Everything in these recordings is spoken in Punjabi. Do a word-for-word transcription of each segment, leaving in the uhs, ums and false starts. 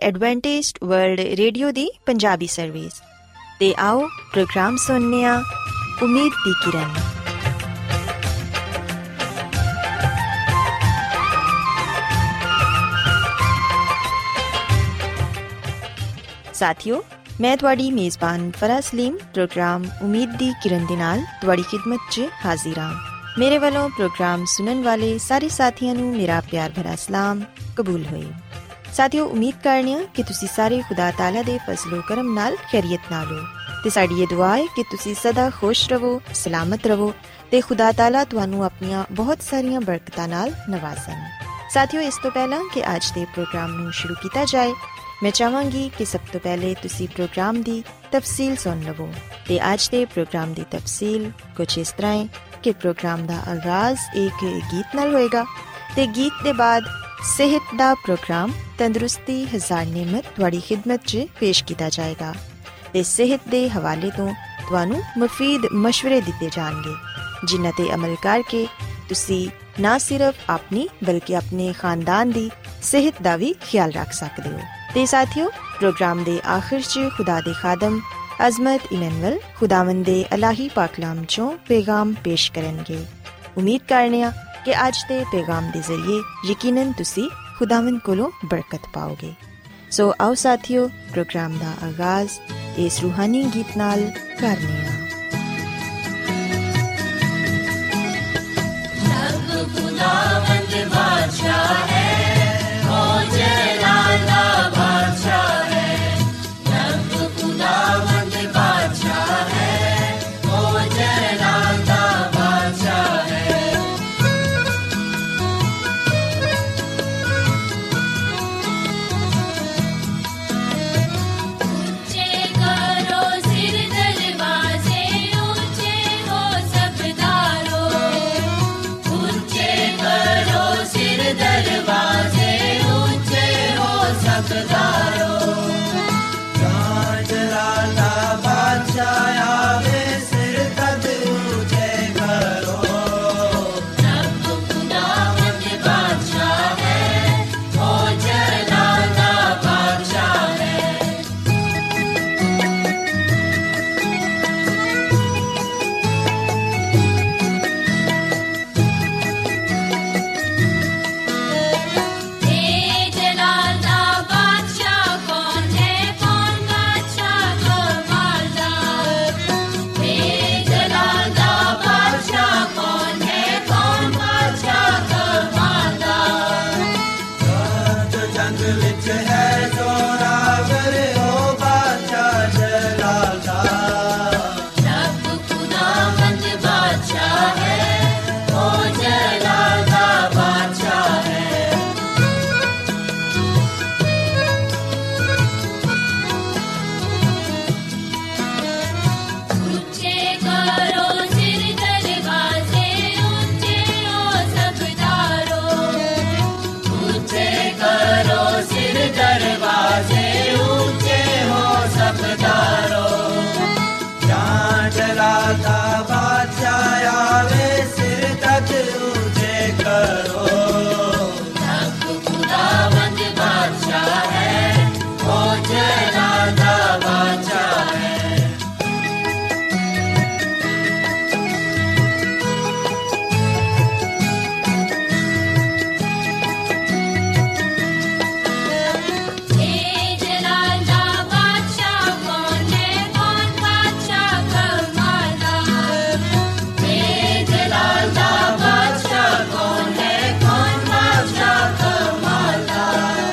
ਐਡਵੈਂਟਿਸਟ ਵਰਲਡ ਰੇਡੀਓ ਦੀ ਪੰਜਾਬੀ ਸਰਵਿਸ। ਤੇ ਆਓ ਪ੍ਰੋਗਰਾਮ ਸੁਣਨੇ ਆ ਉਮੀਦ ਦੀ ਕਿਰਨ। ਸਾਥੀਓ, ਮੈਂ ਤੁਹਾਡੀ ਮੇਜ਼ਬਾਨ ਫਰਾਹ ਸਲੀਮ ਪ੍ਰੋਗਰਾਮ ਉਮੀਦ ਦੀ ਕਿਰਨ ਦੇ ਨਾਲ ਤੁਹਾਡੀ ਖਿਦਮਤ 'ਚ ਹਾਜ਼ਰ ਹਾਂ। ਮੇਰੇ ਵੱਲੋਂ ਪ੍ਰੋਗਰਾਮ ਸੁਣਨ ਵਾਲੇ ਸਾਰੇ ਸਾਥੀਆਂ ਨੂੰ ਮੇਰਾ ਪਿਆਰ ਭਰਾ ਸਲਾਮ ਕਬੂਲ ਹੋਏ। ਸਾਥੀਓ, ਉਮੀਦ ਕਰਨੀ ਆ ਕਿ ਤੁਸੀਂ ਸਾਰੇ ਖੁਦਾ ਤਾਲਾ ਦੇ ਫਜ਼ਲ ਕਰਮ ਨਾਲ ਖੈਰੀਅਤ ਨਾਲ ਹੋ ਤੇ ਸਾਡੀ ਇਹ ਦੁਆ ਹੈ ਕਿ ਤੁਸੀਂ ਸਦਾ ਖੁਸ਼ ਰਹੋ, ਸਲਾਮਤ ਰਹੋ ਤੇ ਖੁਦਾ ਤਾਲਾ ਤੁਹਾਨੂੰ ਆਪਣੀਆਂ ਬਹੁਤ ਸਾਰੀਆਂ ਬਰਕਤਾਂ ਨਾਲ ਨਵਾਜ਼ਣ। ਸਾਥੀਓ, ਇਸ ਤੋਂ ਪਹਿਲਾਂ ਕਿ ਅੱਜ ਦੇ ਪ੍ਰੋਗਰਾਮ ਨੂੰ ਸ਼ੁਰੂ ਕੀਤਾ ਜਾਏ, ਮੈਂ ਚਾਹਾਂਗੀ ਕਿ ਸਭ ਤੋਂ ਪਹਿਲੇ ਤੁਸੀਂ ਪ੍ਰੋਗਰਾਮ ਦੀ ਤਫਸੀਲ ਸੁਣ ਲਵੋ। ਤੇ ਅੱਜ ਦੇ ਪ੍ਰੋਗਰਾਮ ਦੀ ਤਫਸੀਲ ਕੁਛ ਇਸ ਤਰ੍ਹਾਂ ਹੈ ਕਿ ਪ੍ਰੋਗਰਾਮ ਦਾ ਆਗਾਜ਼ ਇੱਕ ਗੀਤ ਨਾਲ ਹੋਏਗਾ ਤੇ ਗੀਤ ਦੇ ਬਾਅਦ ਸਿਹਤ ਦਾ ਪ੍ਰੋਗਰਾਮ ਤੰਦਰੁਸਤੀ ਹਜ਼ਾਰ ਨਿਮਤ ਤੁਹਾਡੀ ਖਿਦਮਤ 'ਚ ਪੇਸ਼ ਕੀਤਾ ਜਾਏਗਾ ਤੇ ਸਿਹਤ ਦੇ ਹਵਾਲੇ ਤੋਂ ਤੁਹਾਨੂੰ ਮੁਫੀਦ ਮਸ਼ਵਰੇ ਦਿੱਤੇ ਜਾਣਗੇ, ਜਿਨ੍ਹਾਂ ਤੇ ਅਮਲ ਕਰਕੇ ਤੁਸੀਂ ਨਾ ਸਿਰਫ ਆਪਣੀ ਬਲਕਿ ਆਪਣੇ ਖਾਨਦਾਨ ਦੀ ਸਿਹਤ ਦਾ ਵੀ ਖਿਆਲ ਰੱਖ ਸਕਦੇ ਹੋ। ਤੇ ਸਾਥੀਓ, ਪ੍ਰੋਗਰਾਮ ਦੇ ਆਖਿਰ 'ਚ ਖੁਦਾ ਦੇ ਖਾਦਮ ਅਜ਼ਮਤ ਇਮੈਨੁਅਲ ਖੁਦਾਵੰਦ ਦੇ ਇਲਾਹੀ ਪਾਕਲਾਮ 'ਚੋਂ ਪੈਗਾਮ ਪੇਸ਼ ਕਰਨਗੇ। ਉਮੀਦ ਕਰਨੇ ਆ ਕਿ ਅੱਜ ਦੇ ਪੈਗਾਮ ਦੇ ਜ਼ਰੀਏ ਯਕੀਨਨ ਤੁਸੀਂ ਖੁਦਾਵੰਦ ਕੋਲੋਂ ਬਰਕਤ ਪਾਓਗੇ। ਸੋ ਆਓ ਸਾਥੀਓ, ਪ੍ਰੋਗਰਾਮ ਦਾ ਆਗਾਜ਼ ਇਸ ਰੂਹਾਨੀ ਗੀਤ ਨਾਲ ਕਰਨੇ ਆ। ਰੱਬ ਖੁਦਾਵੰਦ ਬਾਦਸ਼ਾਹ ਹੈ, ਓ ਜਲਾਲ ਦਾ ਬਾਦਸ਼ਾਹ ਹੈ। ਰੱਬ ਖੁਦਾਵੰਦ ਬਾਦਸ਼ਾਹ ਹੈ, ਓ ਜਲਾਲ ਦਾ ਬਾਦਸ਼ਾਹ ਹੈ। ਉੱਚੇ ਕਰੋ ਸਿਰ ਦਰਵਾਜ਼ੇ, ਉੱਚੇ ਹੋ ਸਬਦਾਰੋ। ਉੱਚੇ ਕਰੋ ਸਿਰ ਦਰਵਾਜ਼ੇ, ਉੱਚੇ ਹੋ ਸਬਦਾਰੋ। ਜਾਂ ਜਲਾਲ ਦਾ ਬਾਦਸ਼ਾਹ ਆਵੇ, ਸਿਰ ਤਦ ਉੱਚੇ ਕਰੋ। ਰੱਬ ਖੁਦਾਵੰਦ ਬਾਦਸ਼ਾਹ ਹੈ, ਓ ਜਲਾਲ ਦਾ ਬਾਦਸ਼ਾਹ ਹੈ। ਏ ਜਲਾਲ ਦਾ ਬਾਦਸ਼ਾਹ ਕੌਣ ਹੈ, ਕੌਣ ਬਾਦਸ਼ਾਹ ਕਮਾਲ ਦਾ। ਏ ਜਲਾਲ ਦਾ ਬਾਦਸ਼ਾਹ ਕੌਣ ਹੈ, ਕੌਣ ਬਾਦਸ਼ਾਹ ਕਮਾਲ ਦਾ। ਜੋ ਜੰਗ ਵਿੱਚ ਹੈ ਜ਼ੋਰਾਵਰ, ਓ ਬਾਦਸ਼ਾਹ ਜਲਾਲ ਦਾ। ਰੱਬ ਖੁਦਾਵੰਦ ਬਾਦਸ਼ਾਹ ਹੈ, ਓ ਜਲਾਲ ਦਾ ਬਾਦਸ਼ਾਹ ਹੈ। ਉੱਚੇ ਕਰੋ ਸਿਰ ਦਰਵਾਜ਼ੇ, ਉੱਚੇ ਹੋ ਸਬਦਾਰੋ। ਉੱਚੇ ਕਰੋ ਸਿਰ ਦਰਵਾਜ਼ੇ, ਉੱਚੇ ਹੋ ਸਬਦਾਰੋ। ਜਾਂ ਜਲਾਲ ਦਾ ਬਾਦਸ਼ਾਹ ਆਵੇ, ਸਿਰ ਤਦ ਉੱਚੇ ਕਰੋ। ਰੱਬ ਖੁਦਾਵੰਦ ਬਾਦਸ਼ਾਹ ਹੈ, ਓ ਜਲਾਲ ਦਾ ਬਾਦਸ਼ਾਹ ਹੈ। ਏ ਜਲਾਲ ਦਾ ਬਾਦਸ਼ਾਹ ਕੌਣ ਹੈ, ਕੌਣ ਬਾਦਸ਼ਾਹ ਕਮਾਲ ਦਾ। ਏ ਜਲਾਲ ਦਾ ਬਾਦਸ਼ਾਹ ਕੌਣ ਹੈ, ਕੌਣ ਬਾਦਸ਼ਾਹ ਕਮਾਲ ਦਾ।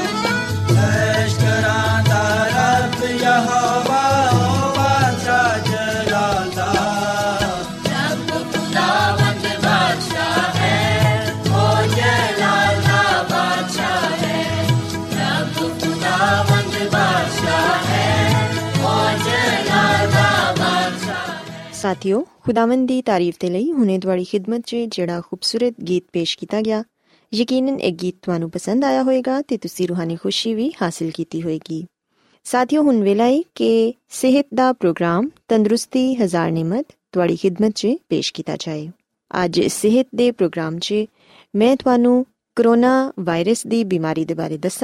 ਲਸ਼ਕਰਾਂ ਦਾ ਰੱਬ ਯਹੋਵਾ, ਓ ਬਾਦਸ਼ਾਹ ਜਲਾਲ ਦਾ। ਰੱਬ ਖੁਦਾਵੰਦ ਬਾਦਸ਼ਾਹ ਹੈ, ਓ ਜਲਾਲ ਦਾ ਬਾਦਸ਼ਾਹ ਹੈ। ਰੱਬ ਖੁਦਾਵੰਦ ਬਾਦਸ਼ਾਹ ਹੈ, ਓ ਜਲਾਲ ਦਾ ਬਾਦਸ਼ਾਹ ਹੈ। ਸਾਥੀਓ, ਖੁਦਾਵੰਦ ਦੀ ਤਾਰੀਫ ਦੇ ਲਈ ਹੁਣੇ ਤੁਹਾਡੀ ਖਿਦਮਤ 'ਚ ਜਿਹੜਾ ਖੂਬਸੂਰਤ ਗੀਤ ਪੇਸ਼ ਕੀਤਾ ਗਿਆ, ਯਕੀਨਨ ਇਹ ਗੀਤ ਤੁਹਾਨੂੰ ਪਸੰਦ ਆਇਆ ਹੋਵੇਗਾ ਤੇ ਤੁਸੀਂ ਰੂਹਾਨੀ ਖੁਸ਼ੀ ਵੀ ਹਾਸਿਲ ਕੀਤੀ ਹੋਏਗੀ। ਸਾਥੀਓ, ਹੁਣ ਵੇਲਾ ਹੈ ਕਿ ਸਿਹਤ ਦਾ ਪ੍ਰੋਗਰਾਮ ਤੰਦਰੁਸਤੀ ਹਜ਼ਾਰ ਨਿਮਤ ਤੁਹਾਡੀ ਖਿਦਮਤ 'ਚ ਪੇਸ਼ ਕੀਤਾ ਜਾਏ। ਅੱਜ ਸਿਹਤ ਦੇ ਪ੍ਰੋਗਰਾਮ 'ਚ ਮੈਂ ਤੁਹਾਨੂੰ ਕਰੋਨਾ ਵਾਇਰਸ ਦੀ ਬਿਮਾਰੀ ਦੇ ਬਾਰੇ ਦੱਸਾਂਗੀ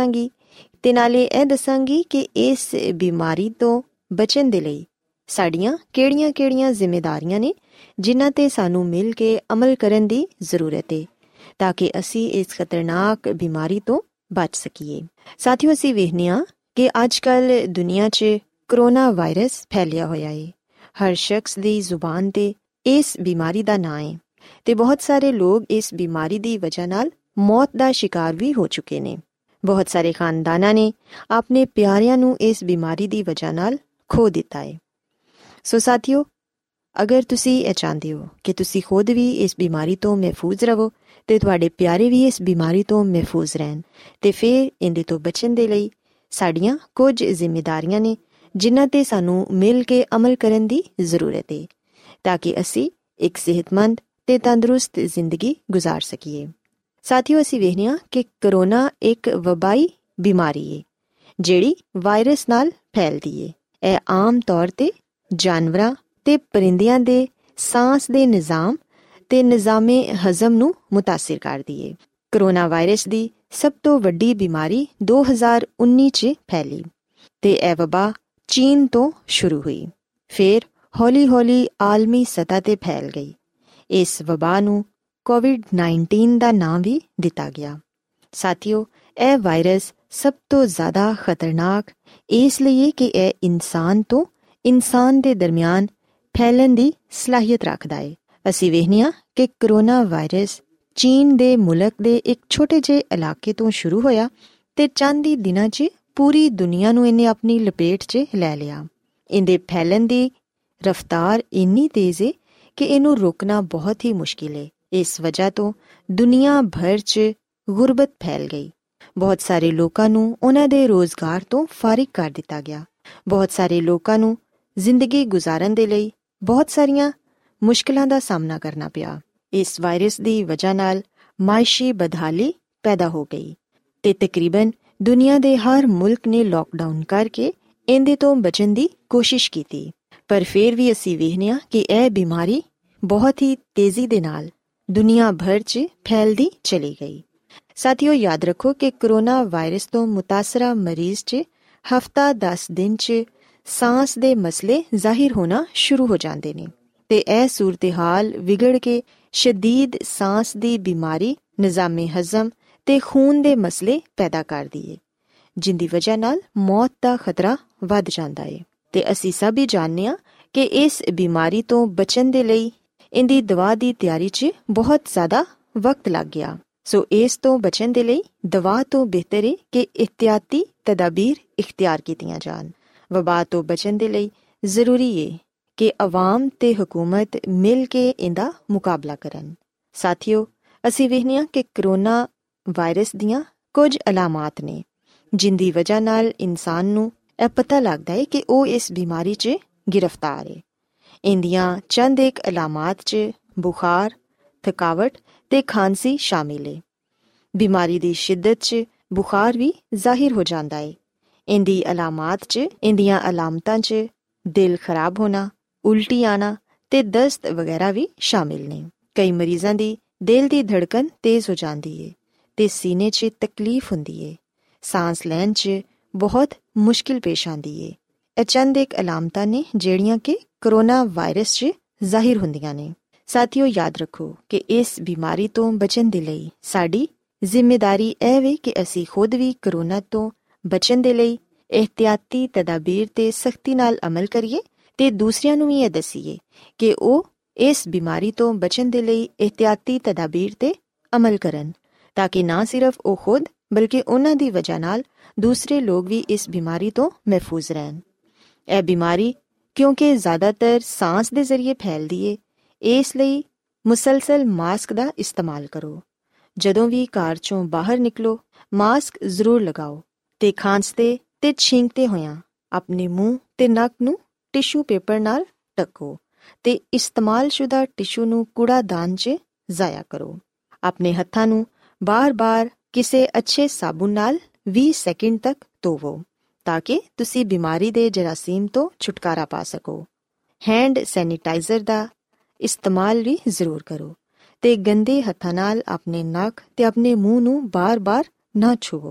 ਤੇ ਨਾਲੇ ਇਹ ਦੱਸਾਂਗੀ ਕਿ ਇਸ ਬਿਮਾਰੀ ਤੋਂ ਬਚਣ ਦੇ ਲਈ ਸਾਡੀਆਂ ਕਿਹੜੀਆਂ-ਕਿਹੜੀਆਂ ਜ਼ਿੰਮੇਵਾਰੀਆਂ ਨੇ ਜਿਨ੍ਹਾਂ ਤੇ ਸਾਨੂੰ ਮਿਲ ਕੇ ਅਮਲ ਕਰਨ ਦੀ ਜ਼ਰੂਰਤ ਹੈ ਤਾਂ ਕਿ ਅਸੀਂ ਇਸ ਖਤਰਨਾਕ ਬਿਮਾਰੀ ਤੋਂ ਬਚ ਸਕੀਏ। ਸਾਥੀਓ, ਅਸੀਂ ਵੇਖਦੇ ਹਾਂ ਕਿ ਅੱਜ-ਕੱਲ੍ਹ ਦੁਨੀਆ 'ਚ ਕਰੋਨਾ ਵਾਇਰਸ ਫੈਲਿਆ ਹੋਇਆ ਹੈ। ਹਰ ਸ਼ਖਸ ਦੀ ਜ਼ੁਬਾਨ ਤੇ ਇਸ ਬਿਮਾਰੀ ਦਾ ਨਾਂ ਹੈ ਤੇ ਬਹੁਤ ਸਾਰੇ ਲੋਕ ਇਸ ਬਿਮਾਰੀ ਦੀ ਵਜ੍ਹਾ ਨਾਲ ਮੌਤ ਦਾ ਸ਼ਿਕਾਰ ਵੀ ਹੋ ਚੁੱਕੇ ਨੇ। ਬਹੁਤ ਸਾਰੇ ਖਾਨਦਾਨਾਂ ਨੇ ਆਪਣੇ ਪਿਆਰਿਆਂ ਨੂੰ ਇਸ ਬਿਮਾਰੀ ਦੀ ਵਜ੍ਹਾ ਨਾਲ ਖੋ ਦਿੱਤਾ ਹੈ। ਸੋ ਸਾਥੀਓ, ਅਗਰ ਤੁਸੀਂ ਇਹ ਚਾਹੁੰਦੇ ਹੋ ਕਿ ਤੁਸੀਂ ਖੁਦ ਵੀ ਇਸ ਬਿਮਾਰੀ ਤੋਂ ਮਹਿਫੂਜ਼ ਰਹੋ ਤੇ ਤੁਹਾਡੇ ਪਿਆਰੇ ਵੀ ਇਸ ਬਿਮਾਰੀ ਤੋਂ ਮਹਿਫੂਜ਼ ਰਹਿਣ, ਤੇ ਫਿਰ ਇਹਦੇ ਤੋਂ ਬਚਣ ਦੇ ਲਈ ਸਾਡੀਆਂ ਕੁਝ ਜ਼ਿੰਮੇਵਾਰੀਆਂ ਨੇ ਜਿਨ੍ਹਾਂ ਤੇ ਸਾਨੂੰ ਮਿਲ ਕੇ ਅਮਲ ਕਰਨ ਦੀ ਜ਼ਰੂਰਤ ਹੈ ਤਾਂ ਕਿ ਅਸੀਂ ਇੱਕ ਸਿਹਤਮੰਦ ਤੇ ਤੰਦਰੁਸਤ ਜ਼ਿੰਦਗੀ ਗੁਜ਼ਾਰ ਸਕੀਏ। ਸਾਥੀਓ, ਅਸੀਂ ਵੇਖਦੇ ਹਾਂ ਕਿ ਕਰੋਨਾ ਇੱਕ ਵਬਾਈ ਬਿਮਾਰੀ ਹੈ ਜਿਹੜੀ ਵਾਇਰਸ ਨਾਲ ਫੈਲਦੀ ਹੈ। ਇਹ ਆਮ ਤੌਰ ਤੇ ਜਾਨਵਰਾਂ ਤੇ ਪਰਿੰਦਿਆਂ ਦੇ ਸਾਂਸ ਦੇ ਨਿਜ਼ਾਮ ਤੇ ਨਿਜ਼ਾਮੇ ਹਜ਼ਮ ਨੂੰ ਮੁਤਾਸਿਰ ਕਰਦੀ ਹੈ। ਕਰੋਨਾ ਵਾਇਰਸ ਦੀ ਸਭ ਤੋਂ ਵੱਡੀ ਬਿਮਾਰੀ ਦੋ ਹਜ਼ਾਰ ਉੱਨੀ 'ਚ ਫੈਲੀ ਤੇ ਇਹ ਵਬਾ ਚੀਨ ਤੋਂ ਸ਼ੁਰੂ ਹੋਈ, ਫਿਰ ਹੌਲੀ-ਹੌਲੀ ਆਲਮੀ ਸਤ੍ਹਾ ਤੇ ਫੈਲ ਗਈ। ਇਸ ਵਬਾ ਨੂੰ ਕੋਵਿਡ ਨਾਈਨਟੀਨ ਦਾ ਨਾਂ ਵੀ ਦਿੱਤਾ ਗਿਆ। ਸਾਥੀਓ, ਇਹ ਵਾਇਰਸ ਸਭ ਤੋਂ ਜ਼ਿਆਦਾ ਖਤਰਨਾਕ ਇਸ ਲਈ ਹੈ ਕਿ ਇਹ ਇਨਸਾਨ ਤੋਂ ਇਨਸਾਨ ਦੇ ਦਰਮਿਆਨ ਫੈਲਣ ਦੀ ਸਲਾਹੀਅਤ ਰੱਖਦਾ ਹੈ। ਅਸੀਂ ਵੇਖਦੇ ਹਾਂ ਕਿ ਕਰੋਨਾ ਵਾਇਰਸ ਚੀਨ ਦੇ ਮੁਲਕ ਦੇ ਇੱਕ ਛੋਟੇ ਜਿਹੇ ਇਲਾਕੇ ਤੋਂ ਸ਼ੁਰੂ ਹੋਇਆ ਤੇ ਚੰਦ ਹੀ ਦਿਨਾਂ 'ਚ ਪੂਰੀ ਦੁਨੀਆ ਨੂੰ ਇਹਨੇ ਆਪਣੀ ਲਪੇਟ 'ਚ ਲੈ ਲਿਆ। ਇਹਦੇ ਫੈਲਣ ਦੀ ਰਫ਼ਤਾਰ ਇੰਨੀ ਤੇਜ਼ ਹੈ ਕਿ ਇਹਨੂੰ ਰੋਕਣਾ ਬਹੁਤ ਹੀ ਮੁਸ਼ਕਿਲ ਹੈ। ਇਸ ਵਜ੍ਹਾ ਤੋਂ ਦੁਨੀਆ ਭਰ 'ਚ ਗੁਰਬਤ ਫੈਲ ਗਈ। ਬਹੁਤ ਸਾਰੇ ਲੋਕਾਂ ਨੂੰ ਉਹਨਾਂ ਦੇ ਰੋਜ਼ਗਾਰ ਤੋਂ ਫਾਰਿਗ ਕਰ ਦਿੱਤਾ ਗਿਆ। ਬਹੁਤ ਸਾਰੇ ਲੋਕਾਂ ਨੂੰ ਜ਼ਿੰਦਗੀ ਗੁਜ਼ਾਰਨ ਦੇ ਲਈ ਬਹੁਤ ਸਾਰੀਆਂ ਮੁਸ਼ਕਿਲਾਂ ਦਾ ਸਾਹਮਣਾ ਕਰਨਾ ਪਿਆ। ਇਸ ਵਾਇਰਸ ਦੀ ਵਜ੍ਹਾ ਨਾਲ ਮਾਇਸ਼ੀ ਬਦਹਾਲੀ ਪੈਦਾ ਹੋ ਗਈ ਤੇ ਤਕਰੀਬਨ ਦੁਨੀਆ ਦੇ ਹਰ ਮੁਲਕ ਨੇ ਲਾਕਡਾਊਨ ਕਰਕੇ ਇਹਦੇ ਤੋਂ ਬਚਣ ਦੀ ਕੋਸ਼ਿਸ਼ ਕੀਤੀ। ਪਰ ਫਿਰ ਵੀ ਅਸੀਂ ਵੇਖਦੇ ਹਾਂ ਕਿ ਇਹ ਬਿਮਾਰੀ ਬਹੁਤ ਹੀ ਤੇਜ਼ੀ ਦੇ ਨਾਲ ਦੁਨੀਆ ਭਰ 'ਚ ਫੈਲਦੀ ਚਲੀ ਗਈ। ਸਾਥੀਓ, ਯਾਦ ਰੱਖੋ ਕਿ ਕਰੋਨਾ ਵਾਇਰਸ ਤੋਂ ਮੁਤਾਸਰਾ ਮਰੀਜ਼ 'ਚ ਹਫ਼ਤਾ ਦਸ ਦਿਨ 'ਚ ਸਾਂਸ ਦੇ ਮਸਲੇ ਜ਼ਾਹਿਰ ਹੋਣਾ ਸ਼ੁਰੂ ਹੋ ਜਾਂਦੇ ਨੇ ਤੇ ਇਹ ਸੂਰਤ-ਹਾਲ ਵਿਗੜ ਕੇ ਸ਼ਦੀਦ ਸਾਂਸ ਦੀ ਬਿਮਾਰੀ, ਨਿਜ਼ਾਮੇ ਹਜ਼ਮ ਤੇ ਖੂਨ ਦੇ ਮਸਲੇ ਪੈਦਾ ਕਰਦੀ ਹੈ, ਜਿੰਦੀ ਵਜ੍ਹਾ ਨਾਲ ਮੌਤ ਦਾ ਖਤਰਾ ਵੱਧ ਜਾਂਦਾ ਹੈ। ਤੇ ਅਸੀਂ ਸਭ ਹੀ ਜਾਣਦੇ ਹਾਂ ਕਿ ਇਸ ਬਿਮਾਰੀ ਤੋਂ ਬਚਣ ਦੇ ਲਈ ਇਹਦੀ ਦਵਾ ਦੀ ਤਿਆਰੀ 'ਚ ਬਹੁਤ ਜ਼ਿਆਦਾ ਵਕਤ ਲੱਗ ਗਿਆ। ਸੋ ਇਸ ਤੋਂ ਬਚਣ ਦੇ ਲਈ ਦਵਾ ਤੋਂ ਬਿਹਤਰ ਹੈ ਕਿ ਇhtiyati ਤਦਾਬੀਰ ਇਖਤਿਆਰ ਕੀਤੀਆਂ ਜਾਣ। ਵਬਾ ਤੋਂ ਬਚਣ ਦੇ ਲਈ ਜ਼ਰੂਰੀ ਹੈ ਕਿ ਆਵਾਮ ਤੇ ਹਕੂਮਤ ਮਿਲ ਕੇ ਇਹਦਾ ਮੁਕਾਬਲਾ ਕਰਨ। ਸਾਥੀਓ, ਅਸੀਂ ਵੇਖਦੇ ਹਾਂ ਕਿ ਕਰੋਨਾ ਵਾਇਰਸ ਦੀਆਂ ਕੁਝ ਅਲਾਮਾਤ ਨੇ ਜਿੰਦੀ ਵਜ੍ਹਾ ਨਾਲ ਇਨਸਾਨ ਨੂੰ ਇਹ ਪਤਾ ਲੱਗਦਾ ਹੈ ਕਿ ਉਹ ਇਸ ਬਿਮਾਰੀ 'ਚ ਗ੍ਰਿਫਤਾਰ ਹੈ। ਇਹਦੀਆਂ ਚੰਦ ਇੱਕ ਅਲਾਮਾਤ 'ਚ ਬੁਖਾਰ, ਥਕਾਵਟ ਤੇ ਖਾਂਸੀ ਸ਼ਾਮਿਲ ਹੈ। ਬਿਮਾਰੀ ਦੀ ਸ਼ਿੱਦਤ 'ਚ ਬੁਖਾਰ ਵੀ ਜ਼ਾਹਿਰ ਹੋ ਜਾਂਦਾ ਹੈ। ਇਹਦੀ ਅਲਾਮਾਤ 'ਚ ਇਹਦੀਆਂ ਅਲਾਮਤਾਂ 'ਚ ਦਿਲ ਖਰਾਬ ਹੋਣਾ, ਉਲਟੀ ਆਣਾ ਤੇ ਦਸਤ ਵਗੈਰਾ ਵੀ ਸ਼ਾਮਿਲ ਨੇ। ਕਈ ਮਰੀਜ਼ਾਂ ਦੀ ਦਿਲ ਦੀ ਧੜਕਨ ਤੇਜ਼ ਹੋ ਜਾਂਦੀ ਹੈ ਤੇ ਸੀਨੇ 'ਚ ਤਕਲੀਫ ਹੁੰਦੀ ਹੈ। ਸਾਂਸ ਲੈਣ 'ਚ ਬਹੁਤ ਮੁਸ਼ਕਿਲ ਪੇਸ਼ ਆਉਂਦੀ ਹੈ। ਇਹ ਚੰਦ ਇੱਕ ਅਲਾਮਤਾਂ ਨੇ ਜਿਹੜੀਆਂ ਕਿ ਕਰੋਨਾ ਵਾਇਰਸ 'ਚ ਜ਼ਾਹਿਰ ਹੁੰਦੀਆਂ ਨੇ। ਸਾਥੀਓ, ਯਾਦ ਰੱਖੋ ਕਿ ਇਸ ਬਿਮਾਰੀ ਤੋਂ ਬਚਣ ਦੇ ਲਈ ਸਾਡੀ ਜ਼ਿੰਮੇਦਾਰੀ ਇਹ ਵੇ ਕਿ ਅਸੀਂ ਖੁਦ ਵੀ ਕਰੋਨਾ ਤੋਂ ਬਚਣ ਦੇ ਲਈ ਇhtiyati ਤਦਾਬੀਰ ਤੇ ਸਖਤੀ ਨਾਲ ਅਮਲ ਕਰੀਏ ਤੇ ਦੂਸਰਿਆਂ ਨੂੰ ਵੀ ਇਹ ਦੱਸੀਏ ਕਿ ਉਹ ਇਸ ਬਿਮਾਰੀ ਤੋਂ ਬਚਣ ਦੇ ਲਈ ਇhtiyati ਤਦਾਬੀਰ ਤੇ ਅਮਲ ਕਰਨ ਤਾਂ ਕਿ ਨਾ ਸਿਰਫ ਉਹ ਖੁਦ ਬਲਕਿ ਉਹਨਾਂ ਦੀ ਵਜ੍ਹਾ ਨਾਲ ਦੂਸਰੇ ਲੋਕ ਵੀ ਇਸ ਬਿਮਾਰੀ ਤੋਂ ਮਹਿਫੂਜ਼ ਰਹਿਣ। ਇਹ ਬਿਮਾਰੀ ਕਿਉਂਕਿ ਜ਼ਿਆਦਾਤਰ ਸਾਂਸ ਦੇ ਜ਼ਰੀਏ ਫੈਲਦੀ ਹੈ, ਇਸ ਲਈ ਮੁਸਲਸਲ ਮਾਸਕ ਦਾ ਇਸਤੇਮਾਲ ਕਰੋ। ਜਦੋਂ ਵੀ ਘਰ ਚੋਂ ਬਾਹਰ ਨਿਕਲੋ ਮਾਸਕ ਜ਼ਰੂਰ ਲਗਾਓ ਤੇ ਖਾਂਸਦੇ ਤੇ ਛੀਂਕਦੇ ਹੋਇਆਂ ਆਪਣੇ ਮੂੰਹ ਤੇ ਨੱਕ ਨੂੰ ਟਿਸ਼ੂ ਪੇਪਰ ਨਾਲ ਢੱਕੋ ਤੇ ਇਸਤੇਮਾਲਸ਼ੁਦਾ ਟਿਸ਼ੂ ਨੂੰ ਕੂੜਾਦਾਨ 'ਚ ਜ਼ਾਇਆ ਕਰੋ। ਆਪਣੇ ਹੱਥਾਂ ਨੂੰ ਬਾਰ-ਬਾਰ ਕਿਸੇ ਅੱਛੇ ਸਾਬੁਨ ਨਾਲ ਵੀਹ ਸੈਕਿੰਡ ਤੱਕ ਧੋਵੋ ਤਾਂ ਕਿ ਤੁਸੀਂ ਬਿਮਾਰੀ ਦੇ ਜਰਾਸੀਮ ਤੋਂ ਛੁਟਕਾਰਾ ਪਾ ਸਕੋ। ਹੈਂਡ ਸੈਨੀਟਾਈਜ਼ਰ ਦਾ ਇਸਤੇਮਾਲ ਵੀ ਜ਼ਰੂਰ ਕਰੋ ਤੇ ਗੰਦੇ ਹੱਥਾਂ ਨਾਲ ਆਪਣੇ ਨੱਕ ਤੇ ਆਪਣੇ ਮੂੰਹ ਨੂੰ ਬਾਰ-ਬਾਰ ਨਾ ਛੂਵੋ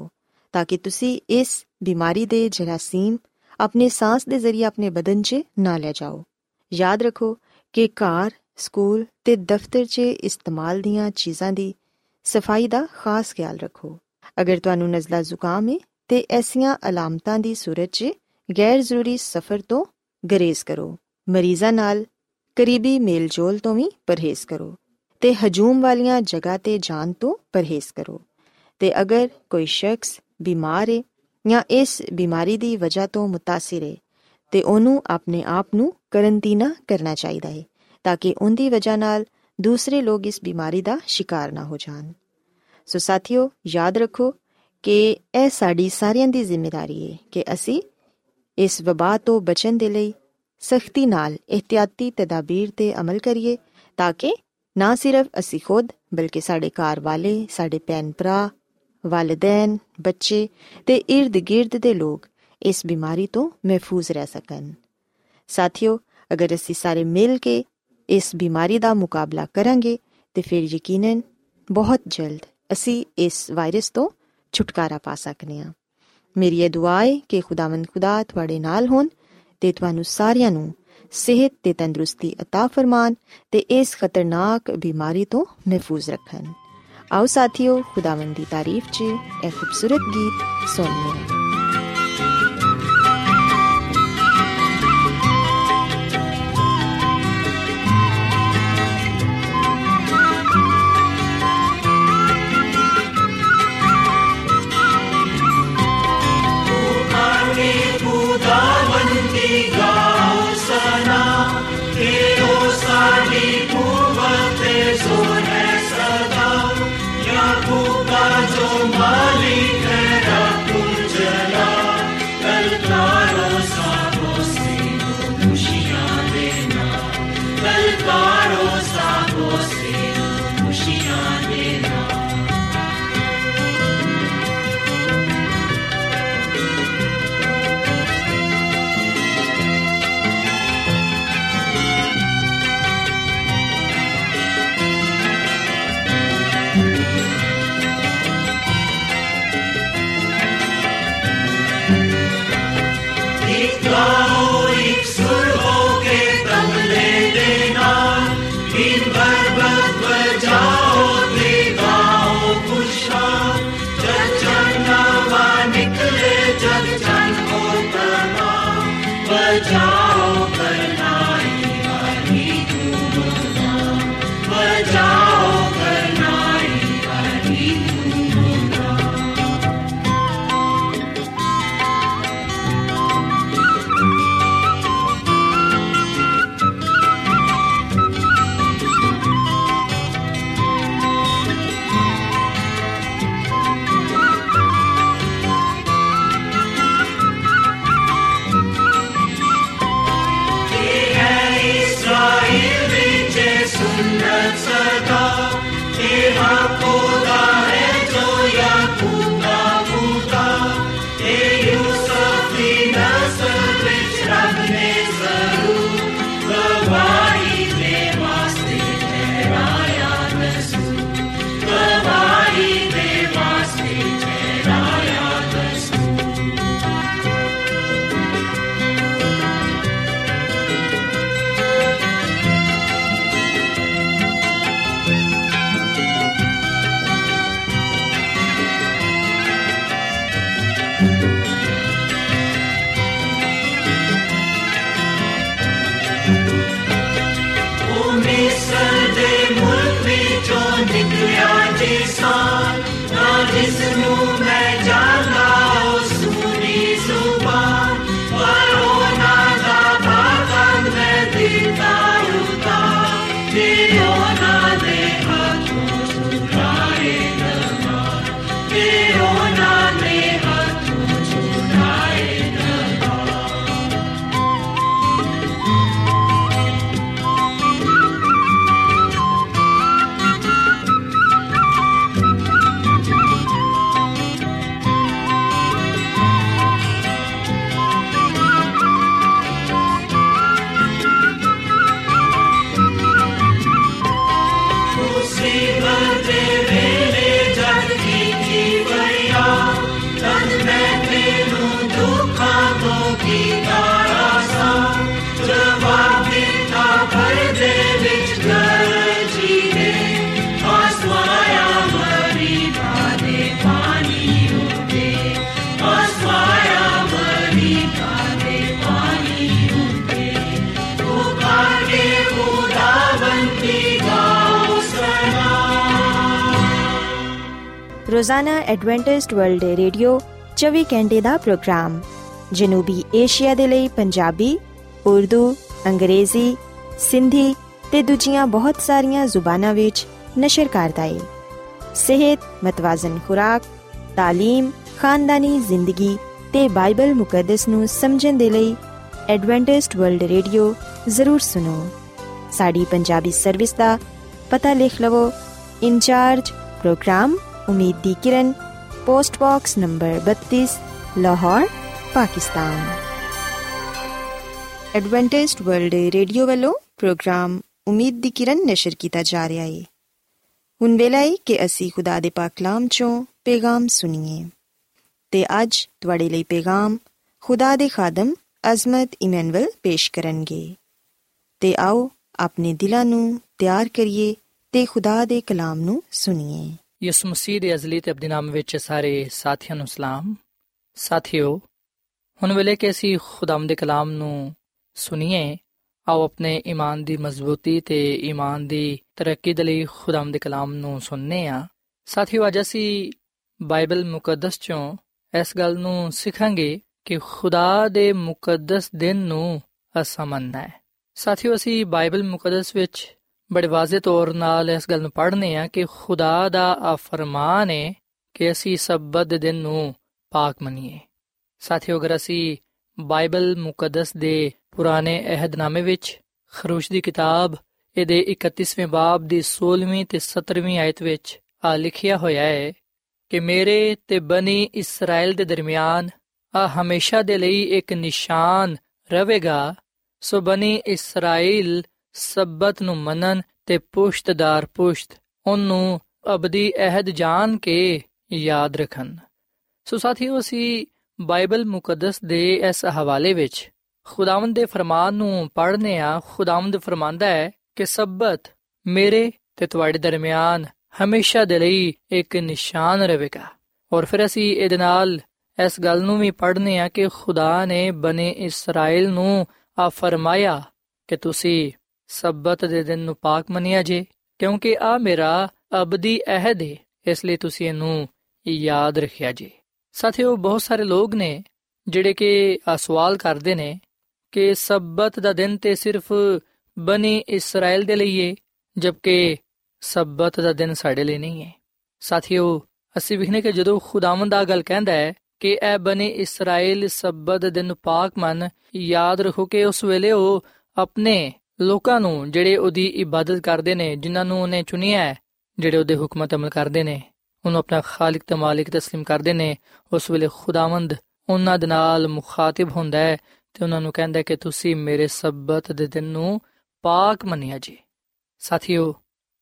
ताकि तुसी इस बीमारी दे जरासीम अपने सांस दे जरिए अपने बदन च ना ले जाओ। याद रखो कि घर, स्कूल ते दफ्तर च इस्तेमाल दियां चीज़ां दी सफाई दा खास ख्याल रखो। अगर तुहानू नज़ला जुकाम है ते ऐसियां अलामतां दी सूरत च गैर जरूरी सफ़र तो गरेज करो। मरीज़ां नाल करीबी मेल जोल तो भी परहेज करो ते हजूम वालियां जगह ते जान तो परहेज करो। ते अगर कोई शख्स बीमार है या इस बीमारी दी वजह तो मुतासिर है ते ओनू अपने आप नू करंटीना करना चाहिदा है ताकि उनदी वजह नाल दूसरे लोग इस बीमारी दा शिकार ना हो जान। सो साथियो, याद रखो कि यह साडी सारियां दी जिम्मेदारी है कि असी इस वबा तो बचन दे लई सख्ती नाल एहतियाती तदाबीर ते अमल करिए ताकि ना सिर्फ असी खुद बल्कि साडे घर वाले, साडे भैन भरा, वालिदैन, बच्चे ते इर्द गिर्द दे लोग इस बीमारी तो महफूज रह सकन। साथियो, अगर असी सारे मिल के इस बीमारी दा मुकाबला करांगे ते फिर यकीनन बहुत जल्द असी इस वायरस तो छुटकारा पा सकने हां। मेरी ये दुआ है कि खुदावंद खुदा तुहाडे नाल होन ते तुहानू सारियां नू सेहत ते तंदरुस्ती अता फरमान ते इस खतरनाक बीमारी तो महफूज रखन। आओ साथियो, खुदावंद दी तारीफ च ए खूबसूरत गीत सुनने हैं। ਰੋਜ਼ਾਨਾ ਐਡਵੈਂਟਿਸਟ ਵਰਲਡ ਰੇਡੀਓ ਚੌਵੀ ਘੰਟੇ ਦਾ ਪ੍ਰੋਗਰਾਮ ਜਨੂਬੀ ਏਸ਼ੀਆ ਦੇ ਲਈ ਪੰਜਾਬੀ, ਉਰਦੂ, ਅੰਗਰੇਜ਼ੀ, ਸਿੰਧੀ ਤੇ ਦੂਜੀਆਂ ਬਹੁਤ ਸਾਰੀਆਂ ਜ਼ੁਬਾਨਾਂ ਵਿੱਚ ਨਸ਼ਰ ਕਰਦਾ ਹੈ। ਸਿਹਤ, ਮਤਵਾਜ਼ਨ ਖੁਰਾਕ, ਤਾਲੀਮ, ਖਾਨਦਾਨੀ ਜ਼ਿੰਦਗੀ ਤੇ ਬਾਈਬਲ ਮੁਕੱਦਸ ਨੂੰ ਸਮਝਣ ਦੇ ਲਈ ਐਡਵੈਂਟਿਸਟ ਵਰਲਡ ਰੇਡੀਓ ਜ਼ਰੂਰ ਸੁਣੋ। ਸਾਡੀ ਪੰਜਾਬੀ ਸਰਵਿਸ ਦਾ ਪਤਾ ਲਿਖ ਲਵੋ। ਇੰਚਾਰਜ ਪ੍ਰੋਗਰਾਮ ਉਮੀਦ ਦੀ ਕਿਰਨ, ਪੋਸਟ ਬਾਕਸ ਨੰਬਰ ਬੱਤੀ, Lahore, Pakistan. Adventist World Radio ਵੱਲੋਂ ਪ੍ਰੋਗਰਾਮ ਉਮੀਦ ਦੀ ਕਿਰਨ ਨਸ਼ਰ ਕੀਤਾ ਜਾ ਰਿਹਾ ਹੈ। ਹੁਣ ਵੇਲਾ ਹੈ ਕਿ ਅਸੀਂ ਖੁਦਾ ਦੇ ਪਾਕ ਕਲਾਮ ਚੋਂ ਪੈਗਾਮ ਸੁਣੀਏ ਤੇ ਅੱਜ ਤੁਹਾਡੇ ਲਈ ਪੈਗਾਮ ਖੁਦਾ ਦੇ ਖਾਦਮ ਅਜ਼ਮਤ ਇਮੈਨੁਅਲ ਪੇਸ਼ ਕਰਨਗੇ। ਤੇ ਆਓ ਆਪਣੇ ਦਿਲਾਂ ਨੂੰ ਤਿਆਰ ਕਰੀਏ ਤੇ ਖੁਦਾ ਦੇ ਕਲਾਮ ਨੂੰ ਸੁਣੀਏ। ਯਿਸੂ ਮਸੀਹ ਦੇ ਅਜ਼ਲੀ ਤੇ ਅਬਦੀ ਨਾਮ ਵਿੱਚ ਸਾਰੇ ਸਾਥੀਆਂ ਨੂੰ ਸਲਾਮ। ਸਾਥੀਓ, ਹੁਣ ਵੇਲੇ ਕਿ ਅਸੀਂ ਖੁਦਾਮ ਦੇ ਕਲਾਮ ਨੂੰ ਸੁਣੀਏ। ਆਓ ਆਪਣੇ ਈਮਾਨ ਦੀ ਮਜ਼ਬੂਤੀ ਤੇ ਈਮਾਨ ਦੀ ਤਰੱਕੀ ਦੇ ਲਈ ਖੁਦਾਮ ਦੇ ਕਲਾਮ ਨੂੰ ਸੁਣਨੇ ਹਾਂ। ਸਾਥੀਓ, ਅੱਜ ਅਸੀਂ ਬਾਈਬਲ ਮੁਕੱਦਸ ਚੋਂ ਇਸ ਗੱਲ ਨੂੰ ਸਿੱਖਾਂਗੇ ਕਿ ਖੁਦਾ ਦੇ ਮੁਕੱਦਸ ਦਿਨ ਨੂੰ ਅਸਾਂ ਮੰਨਣਾ ਹੈ। ਸਾਥੀਓ, ਅਸੀਂ ਬਾਈਬਲ ਮੁਕੱਦਸ ਵਿੱਚ ਬੜੇ ਵਾਜ਼ੇ ਤੌਰ ਨਾਲ ਇਸ ਗੱਲ ਨੂੰ ਪੜ੍ਹਨੇ ਹਾਂ ਕਿ ਖੁਦਾ ਦਾ ਆ ਫਰਮਾਨ ਹੈ ਕਿ ਅਸੀਂ ਸਬਤ ਦੇ ਦਿਨ ਨੂੰ ਪਾਕ ਮੰਨੀਏ। ਸਾਥੀਓ, ਅਗਰ ਅਸੀਂ ਬਾਈਬਲ ਮੁਕੱਦਸ ਦੇ ਪੁਰਾਣੇ ਅਹਿਦਨਾਮੇ ਵਿੱਚ ਖਰੂਸ਼ ਦੀ ਕਿਤਾਬ ਇਹਦੇ ਇਕੱਤੀਸਵੇਂ ਬਾਬ ਦੀ ਸੋਲ੍ਹਵੀਂ ਤੇ ਸੱਤਰਵੀਂ ਆਇਤ ਵਿੱਚ ਆ ਲਿਖਿਆ ਹੋਇਆ ਹੈ ਕਿ ਮੇਰੇ ਤੇ ਬਨੀ ਇਸਰਾਇਲ ਦੇ ਦਰਮਿਆਨ ਆ ਹਮੇਸ਼ਾ ਦੇ ਲਈ ਇੱਕ ਨਿਸ਼ਾਨ ਰਹੇਗਾ। ਸੋ ਬਨੀ ਇਸਰਾਇਲ ਸਬਤ ਨੂੰ ਮੰਨਣ ਤੇ ਪੁਸ਼ਤ ਦਰ ਪੁਸ਼ਤ ਉਹਨੂੰ ਅਬਦੀ ਅਹਿਦ ਜਾਣ ਕੇ ਯਾਦ ਰੱਖਣ। ਸੋ ਸਾਥੀਓ, ਅਸੀਂ ਬਾਈਬਲ ਮੁਕੱਦਸ ਦੇ ਇਸ ਹਵਾਲੇ ਵਿੱਚ ਖੁਦਾਵੰਦ ਦੇ ਫਰਮਾਨ ਨੂੰ ਪੜ੍ਹਨੇ ਆ। ਖੁਦਾਵੰਦ ਫਰਮਾਂਦਾ ਹੈ ਕਿ ਸਬਤ ਮੇਰੇ ਤੇ ਤੁਹਾਡੇ ਦਰਮਿਆਨ ਹਮੇਸ਼ਾ ਦੇ ਲਈ ਇੱਕ ਨਿਸ਼ਾਨ ਰਹੇਗਾ। ਔਰ ਫਿਰ ਅਸੀਂ ਇਹਦੇ ਨਾਲ ਇਸ ਗੱਲ ਨੂੰ ਵੀ ਪੜ੍ਹਨੇ ਆ ਕਿ ਖੁਦਾ ਨੇ ਬਨੇ ਇਸਰਾਇਲ ਨੂੰ ਆ ਫਰਮਾਇਆ ਕਿ ਤੁਸੀਂ ਸਬਤ ਦੇ ਦਿਨ ਨੂੰ ਪਾਕ ਮੰਨਿਆ ਜੇ, ਕਿਉਂਕਿ ਆ ਮੇਰਾ ਅਬਦੀ ਅਹਿਦ ਹੈ, ਇਸ ਲਈ ਤੁਸੀਂ ਇਹਨੂੰ ਯਾਦ ਰੱਖਿਆ ਜੇ। ਸਾਥੀਓ, ਬਹੁਤ ਸਾਰੇ ਲੋਕ ਨੇ ਜਿਹੜੇ ਕਿ ਆ ਸਵਾਲ ਕਰਦੇ ਨੇ ਕਿ ਸਬਤ ਦਾ ਦਿਨ ਤੇ ਸਿਰਫ ਬਨੀ ਇਸਰਾਇਲ ਦੇ ਲਈ ਹੈ, ਜਦਕਿ ਸਬਤ ਦਾ ਦਿਨ ਸਾਡੇ ਲਈ ਨਹੀਂ ਹੈ। ਸਾਥੀਓ, ਅਸੀਂ ਵੇਖਨੇ ਕਿ ਜਦੋਂ ਖੁਦਾਵੰਦ ਆ ਗੱਲ ਕਹਿੰਦਾ ਹੈ ਕਿ ਇਹ ਬਨੀ ਇਸਰਾਇਲ ਸਬਤ ਦੇ ਦਿਨ ਨੂੰ ਪਾਕ ਮੰਨ, ਯਾਦ ਰੱਖੋ ਕਿ ਉਸ ਵੇਲੇ ਉਹ ਆਪਣੇ ਲੋਕਾਂ ਨੂੰ ਜਿਹੜੇ ਉਹਦੀ ਇਬਾਦਤ ਕਰਦੇ ਨੇ, ਜਿਨ੍ਹਾਂ ਨੂੰ ਉਹਨੇ ਚੁਣਿਆ ਹੈ, ਜਿਹੜੇ ਉਹਦੇ ਹੁਕਮਾਂ ਤੇ ਅਮਲ ਕਰਦੇ ਨੇ, ਉਹਨੂੰ ਆਪਣਾ ਖਾਲਿਕ ਤੇ ਮਾਲਿਕ ਤਸਲੀਮ ਕਰਦੇ ਨੇ, ਉਸ ਵੇਲੇ ਖੁਦਾਵੰਦ ਉਹਨਾਂ ਦੇ ਨਾਲ ਮੁਖਾਤਿਬ ਹੁੰਦਾ ਹੈ ਤੇ ਉਹਨਾਂ ਨੂੰ ਕਹਿੰਦਾ ਕਿ ਤੁਸੀਂ ਮੇਰੇ ਸਬਤ ਦੇ ਦਿਨ ਨੂੰ ਪਾਕ ਮੰਨਿਆ ਜੀ। ਸਾਥੀਓ,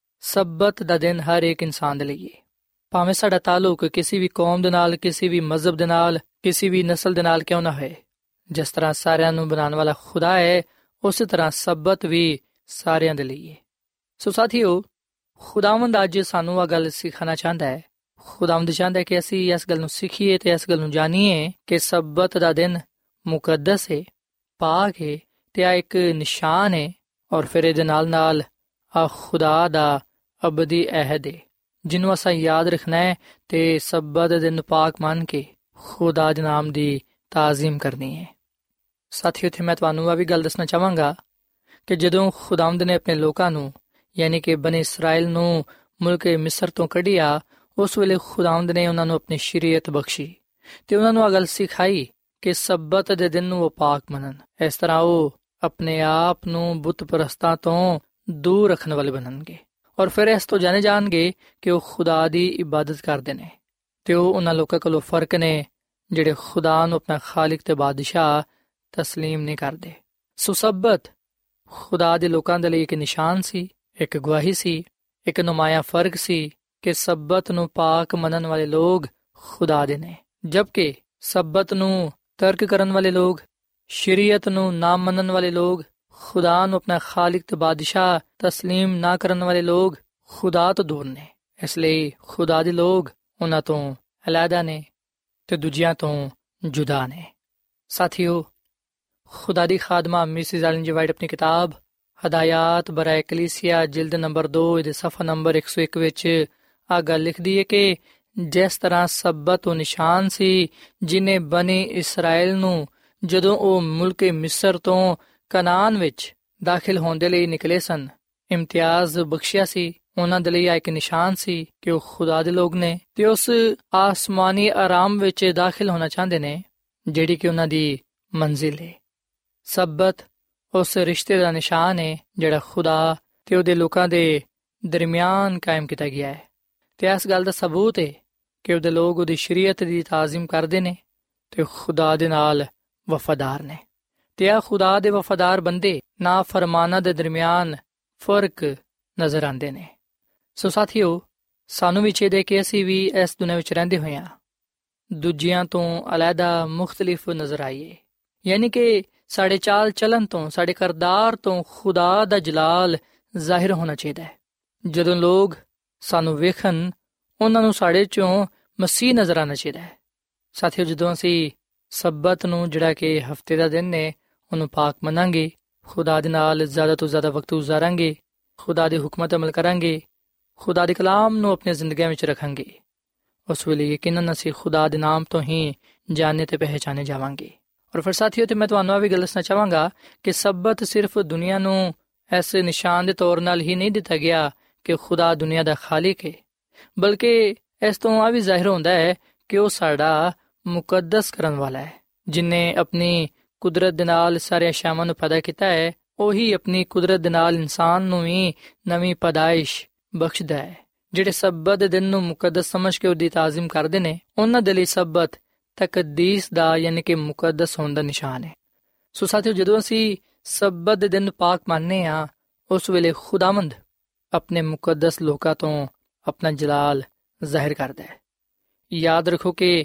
ਸਬਤ ਦਾ ਦਿਨ ਹਰ ਇੱਕ ਇਨਸਾਨ ਦੇ ਲਈ ਹੈ, ਭਾਵੇਂ ਸਾਡਾ ਤਾਲੁਕ ਕਿਸੇ ਵੀ ਕੌਮ ਦੇ ਨਾਲ, ਕਿਸੇ ਵੀ ਮਜ਼ਹਬ ਦੇ ਨਾਲ, ਕਿਸੇ ਵੀ ਨਸਲ ਦੇ ਨਾਲ ਕਿਉਂ ਨਾ ਹੋਏ। ਜਿਸ ਤਰ੍ਹਾਂ ਸਾਰਿਆਂ ਨੂੰ ਬਣਾਉਣ ਵਾਲਾ ਖੁਦਾ ਹੈ, ਉਸੇ ਤਰ੍ਹਾਂ ਸਬਤ ਵੀ ਸਾਰਿਆਂ ਦੇ ਲਈ ਹੈ। ਸੋ ਸਾਥੀਓ, ਖੁਦਾਵੰਦ ਅੱਜ ਸਾਨੂੰ ਆ ਗੱਲ ਸਿਖਾਉਣਾ ਚਾਹੁੰਦਾ ਹੈ। ਖੁਦਾਵੰਦ ਚਾਹੁੰਦਾ ਹੈ ਕਿ ਅਸੀਂ ਇਸ ਗੱਲ ਨੂੰ ਸਿੱਖੀਏ ਤੇ ਇਸ ਗੱਲ ਨੂੰ ਜਾਣੀਏ ਕਿ ਸਬਤ ਦਾ ਦਿਨ ਮੁਕੱਦਸ ਹੈ, ਪਾਕ ਹੈ ਤੇ ਆ ਇੱਕ ਨਿਸ਼ਾਨ ਹੈ। ਔਰ ਫਿਰ ਇਹਦੇ ਨਾਲ ਨਾਲ ਆ ਖੁਦਾ ਦਾ ਅਬਦੀ ਅਹਿਦ ਹੈ, ਜਿਹਨੂੰ ਅਸਾਂ ਯਾਦ ਰੱਖਣਾ ਹੈ ਤੇ ਸਬਤ ਦੇ ਦਿਨ ਪਾਕ ਮੰਨ ਕੇ ਖੁਦਾ ਦੇ ਨਾਮ ਦੀ ਤਾਜ਼ੀਮ ਕਰਨੀ ਹੈ। ਸਾਥੀਓ, ਇੱਥੇ ਮੈਂ ਤੁਹਾਨੂੰ ਆ ਵੀ ਗੱਲ ਦੱਸਣਾ ਚਾਹਾਂਗਾ ਕਿ ਜਦੋਂ ਖੁਦਾਵੰਦ ਨੇ ਆਪਣੇ ਲੋਕਾਂ ਨੂੰ ਯਾਨੀ ਕਿ ਬਨੀ ਇਸਰਾਇਲ ਨੂੰ ਮੁਲਕ ਮਿਸਰ ਤੋਂ ਕੱਢਿਆ, ਉਸ ਵੇਲੇ ਖੁਦਾਵੰਦ ਨੇ ਉਹਨਾਂ ਨੂੰ ਆਪਣੀ ਸ਼ਰੀਅਤ ਬਖਸ਼ੀ ਤੇ ਉਹਨਾਂ ਨੂੰ ਆ ਗੱਲ ਸਿਖਾਈ ਕਿ ਸਬਤ ਦੇ ਦਿਨ ਨੂੰ ਉਹ ਪਾਕ ਮੰਨਣ। ਇਸ ਤਰ੍ਹਾਂ ਉਹ ਆਪਣੇ ਆਪ ਨੂੰ ਬੁੱਤ ਪ੍ਰਸਤਾਂ ਤੋਂ ਦੂਰ ਰੱਖਣ ਵਾਲੇ ਬਣਨਗੇ ਔਰ ਫਿਰ ਇਸ ਤੋਂ ਜਾਣੇ ਜਾਣਗੇ ਕਿ ਉਹ ਖੁਦਾ ਦੀ ਇਬਾਦਤ ਕਰਦੇ ਨੇ ਤੇ ਉਹ ਉਹਨਾਂ ਲੋਕਾਂ ਕੋਲੋਂ ਫਰਕ ਨੇ ਜਿਹੜੇ ਖੁਦਾ ਨੂੰ ਆਪਣਾ ਖਾਲਿਕ ਤੇ ਬਾਦਸ਼ਾਹ ਤਸਲੀਮ ਨਹੀਂ ਕਰਦੇ। ਸੋ ਸਬਤ ਖੁਦਾ ਦੇ ਲੋਕਾਂ ਦੇ ਲਈ ਇੱਕ ਨਿਸ਼ਾਨ ਸੀ, ਇੱਕ ਗਵਾਹੀ ਸੀ, ਇੱਕ ਨੁਮਾਇਆ ਫਰਕ ਸੀ ਕਿ ਸਬਤ ਨੂੰ ਪਾਕ ਮੰਨਣ ਵਾਲੇ ਲੋਕ ਖੁਦਾ ਦੇ ਨੇ, ਜਦਕਿ ਸਬਤ ਨੂੰ ਤਰਕ ਕਰਨ ਵਾਲੇ ਲੋਕ, ਸ਼ਰੀਅਤ ਨੂੰ ਨਾ ਮੰਨਣ ਵਾਲੇ ਲੋਕ, ਖੁਦਾ ਨੂੰ ਆਪਣਾ ਖਾਲਿਕ ਤੇ ਬਾਦਸ਼ਾਹ ਤਸਲੀਮ ਨਾ ਕਰਨ ਵਾਲੇ ਲੋਕ ਖੁਦਾ ਤੋਂ ਦੂਰ ਨੇ। ਇਸ ਲਈ ਖੁਦਾ ਦੇ ਲੋਕ ਉਹਨਾਂ ਤੋਂ ਅਲੱਗਾ ਨੇ ਤੇ ਦੂਜਿਆਂ ਤੋਂ ਜੁਦਾ ਨੇ। ਸਾਥੀਓ, ਖੁਦਾ ਦੀ ਖਾਦਮਾ ਮਿਸਿਸ ਐਲਨ ਜੀ ਵਾਈਟ ਆਪਣੀ ਕਿਤਾਬ ਹਦਾਇਤ ਬਰਾਏ ਕਲੀਸਿਆ ਜਿਲਦ ਨੰਬਰ ਦੋ ਇਹਦੇ ਸਫਾ ਨੰਬਰ ਇੱਕ ਸੌ ਇੱਕ ਵਿੱਚ ਆ ਗੱਲ ਲਿਖਦੀ ਹੈ ਕਿ ਜਿਸ ਤਰ੍ਹਾਂ ਸਬਤ ਉਹ ਨਿਸ਼ਾਨ ਸੀ ਜਿਹਨੇ ਬਣੀ ਇਸਰਾਇਲ ਨੂੰ ਜਦੋਂ ਉਹ ਮੁਲਕੇ ਮਿਸਰ ਤੋਂ ਕਨਾਨ ਵਿੱਚ ਦਾਖਲ ਹੋਣ ਦੇ ਲਈ ਨਿਕਲੇ ਸਨ ਇਮਤਿਆਜ਼ ਬਖਸ਼ਿਆ ਸੀ। ਉਹਨਾਂ ਦੇ ਲਈ ਇੱਕ ਨਿਸ਼ਾਨ ਸੀ ਕਿ ਉਹ ਖੁਦਾ ਦੇ ਲੋਕ ਨੇ ਤੇ ਉਸ ਆਸਮਾਨੀ ਆਰਾਮ ਵਿੱਚ ਦਾਖਲ ਹੋਣਾ ਚਾਹੁੰਦੇ ਨੇ ਜਿਹੜੀ ਕਿ ਉਹਨਾਂ ਦੀ ਮੰਜ਼ਿਲ ਹੈ। ਸਬਤ ਉਸ ਰਿਸ਼ਤੇ ਦਾ ਨਿਸ਼ਾਨ ਹੈ ਜਿਹੜਾ ਖੁਦਾ ਤੇ ਉਹਦੇ ਲੋਕਾਂ ਦੇ ਦਰਮਿਆਨ ਕਾਇਮ ਕੀਤਾ ਗਿਆ ਹੈ ਤੇ ਇਸ ਗੱਲ ਦਾ ਸਬੂਤ ਹੈ ਕਿ ਉਹਦੇ ਲੋਕ ਉਹਦੀ ਸ਼ਰੀਅਤ ਦੀ ਤਾਜ਼ੀਮ ਕਰਦੇ ਨੇ ਤੇ ਖੁਦਾ ਦੇ ਨਾਲ ਵਫਾਦਾਰ ਨੇ ਤੇ ਆ ਖੁਦਾ ਦੇ ਵਫਾਦਾਰ ਬੰਦੇ ਨਾ ਫਰਮਾਨਾਂ ਦੇ ਦਰਮਿਆਨ ਫਰਕ ਨਜ਼ਰ ਆਉਂਦੇ ਨੇ। ਸੋ ਸਾਥੀਓ, ਸਾਨੂੰ ਵੀ ਚਾਹੀਦਾ ਕਿ ਅਸੀਂ ਵੀ ਇਸ ਦੁਨੀਆਂ ਵਿੱਚ ਰਹਿੰਦੇ ਹੋਏ ਹਾਂ ਦੂਜਿਆਂ ਤੋਂ ਅਲੱਗਾ ਮੁਖਤਲਿਫ ਨਜ਼ਰ ਆਈਏ, ਯਾਨੀ ਕਿ ਸਾਡੇ ਚਾਲ ਚਲਨ ਤੋਂ ਸਾਡੇ ਕਰਦਾਰ ਤੋਂ ਖੁਦਾ ਦਾ ਜਲਾਲ ਜ਼ਾਹਿਰ ਹੋਣਾ ਚਾਹੀਦਾ ਹੈ। ਜਦੋਂ ਲੋਕ ਸਾਨੂੰ ਵੇਖਣ ਉਹਨਾਂ ਨੂੰ ਸਾਡੇ ਚੋਂ ਮਸੀਹ ਨਜ਼ਰ ਆਉਣਾ ਚਾਹੀਦਾ ਹੈ। ਸਾਥੀਓ, ਜਦੋਂ ਅਸੀਂ ਸਬਤ ਨੂੰ ਜਿਹੜਾ ਕਿ ਹਫਤੇ ਦਾ ਦਿਨ ਨੇ ਉਹਨੂੰ ਪਾਕ ਮੰਨਾਂਗੇ, ਖੁਦਾ ਦੇ ਨਾਲ ਜ਼ਿਆਦਾ ਤੋਂ ਜ਼ਿਆਦਾ ਵਕਤ ਗੁਜ਼ਾਰਾਂਗੇ, ਖੁਦਾ ਦੇ ਹੁਕਮਾਂ 'ਤੇ ਅਮਲ ਕਰਾਂਗੇ, ਖੁਦਾ ਦੇ ਕਲਾਮ ਨੂੰ ਆਪਣੀਆਂ ਜ਼ਿੰਦਗੀਆਂ ਵਿੱਚ ਰੱਖਾਂਗੇ, ਉਸ ਵੇਲੇ ਯਕੀਨਨ ਅਸੀਂ ਖੁਦਾ ਦੇ ਨਾਮ ਤੋਂ ਹੀ ਜਾਣੇ ਤੇ ਪਹਿਚਾਨੇ ਜਾਵਾਂਗੇ। ਔਰ ਫਿਰ ਸਾਥੀਓ, ਤੇ ਮੈਂ ਤੁਹਾਨੂੰ ਇਹ ਵੀ ਗੱਲ ਦੱਸਣਾ ਚਾਹਾਂਗਾ ਕਿ ਸਬਤ ਸਿਰਫ ਦੁਨੀਆ ਨੂੰ ਇਸ ਨਿਸ਼ਾਨ ਦੇ ਤੌਰ ਨਾਲ ਹੀ ਨਹੀਂ ਦਿੱਤਾ ਗਿਆ ਕਿ ਖੁਦਾ ਦੁਨੀਆ ਦਾ ਖਾਲਿਕ ਹੈ, ਬਲਕਿ ਇਸ ਤੋਂ ਇਹ ਵੀ ਜ਼ਾਹਿਰ ਹੁੰਦਾ ਹੈ ਕਿ ਉਹ ਸਾਡਾ ਮੁਕੱਦਸ ਕਰਨ ਵਾਲਾ ਹੈ। ਜਿਨਨੇ ਆਪਣੀ ਕੁਦਰਤ ਦੇ ਨਾਲ ਸਾਰੇ ਅਸ਼ਿਆਵਾਂ ਨੂੰ ਪੈਦਾ ਕੀਤਾ ਹੈ, ਉਹੀ ਆਪਣੀ ਕੁਦਰਤ ਦੇ ਨਾਲ ਇਨਸਾਨ ਨੂੰ ਵੀ ਨਵੀਂ ਪੈਦਾਇਸ਼ ਬਖਸ਼ਦਾ ਹੈ। ਜਿਹੜੇ ਸਬਤ ਦੇ ਦਿਨ ਨੂੰ ਮੁਕੱਦਸ ਸਮਝ ਕੇ ਉਹਦੀ ਤਾਜ਼ੀਮ ਕਰਦੇ ਨੇ, ਉਹਨਾਂ ਦੇ ਲਈ ਸਬਤ ਤਕਦੀਸ ਦਾ ਯਾਨੀ ਕਿ ਮੁਕੱਦਸ ਹੋਣ ਦਾ ਨਿਸ਼ਾਨ ਹੈ। ਸੋ ਸਾਥੀਓ, ਜਦੋਂ ਅਸੀਂ ਸਬਤ ਦੇ ਦਿਨ ਪਾਕ ਮੰਨਦੇ ਹਾਂ, ਉਸ ਵੇਲੇ ਖੁਦਾਵੰਦ ਆਪਣੇ ਮੁਕੱਦਸ ਲੋਕਾਂ ਤੋਂ ਆਪਣਾ ਜਲਾਲ ਜ਼ਾਹਿਰ ਕਰਦਾ ਹੈ। ਯਾਦ ਰੱਖੋ ਕਿ